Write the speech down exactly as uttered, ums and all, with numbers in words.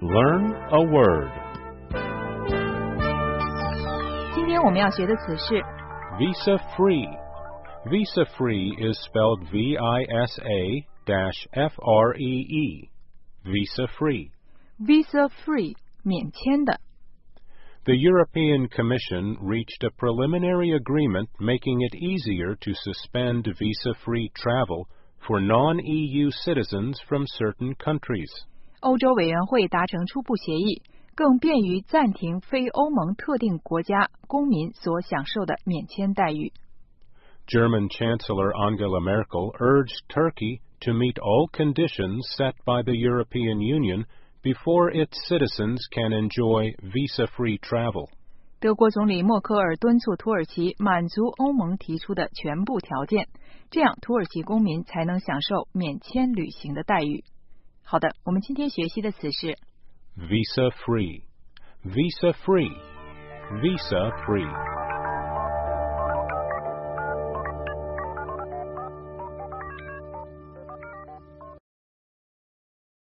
Learn a word. 今天我们要学的词是 Visa-free. Visa-free is spelled V I S A F R E E. Visa-free. visa-free 免签的。 The European Commission reached a preliminary agreement making it easier to suspend visa-free travel for non-E U citizens from certain countries. 欧洲委员会达成初步协议，更便于暂停非欧盟特定国家公民所享受的免签待遇。 German Chancellor Angela Merkel urged Turkey to meet all conditions set by the European Union before its citizens can enjoy visa-free travel. 德国总理默克尔敦促土耳其满足欧盟提出的全部条件，这样土耳其公民才能享受免签旅行的待遇。好的，我们今天学习的词是 Visa-free. Visa-free. Visa-free.